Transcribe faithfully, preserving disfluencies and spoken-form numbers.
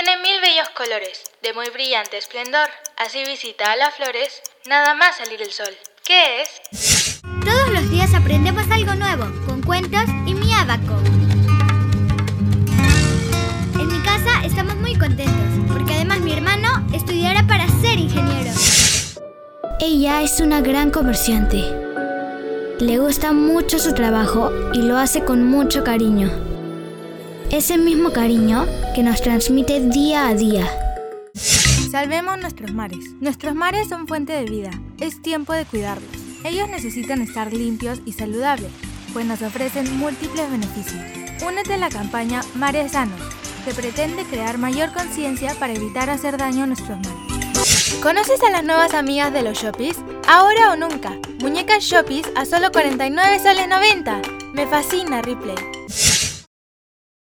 Tiene mil bellos colores, de muy brillante esplendor. Así visita a las flores, nada más salir el sol. ¿Qué es? Todos los días aprendemos algo nuevo, con cuentos y mi abaco. En mi casa estamos muy contentos, porque además mi hermano estudiará para ser ingeniero. Ella es una gran comerciante. Le gusta mucho su trabajo y lo hace con mucho cariño. Ese mismo cariño que nos transmite día a día. Salvemos nuestros mares. Nuestros mares son fuente de vida. Es tiempo de cuidarlos. Ellos necesitan estar limpios y saludables, pues nos ofrecen múltiples beneficios. Únete a la campaña Mares Sanos, que pretende crear mayor conciencia para evitar hacer daño a nuestros mares. ¿Conoces a las nuevas amigas de los Shoppies? Ahora o nunca. Muñecas Shoppies a solo cuarenta y nueve soles noventa. Me fascina, Ripley.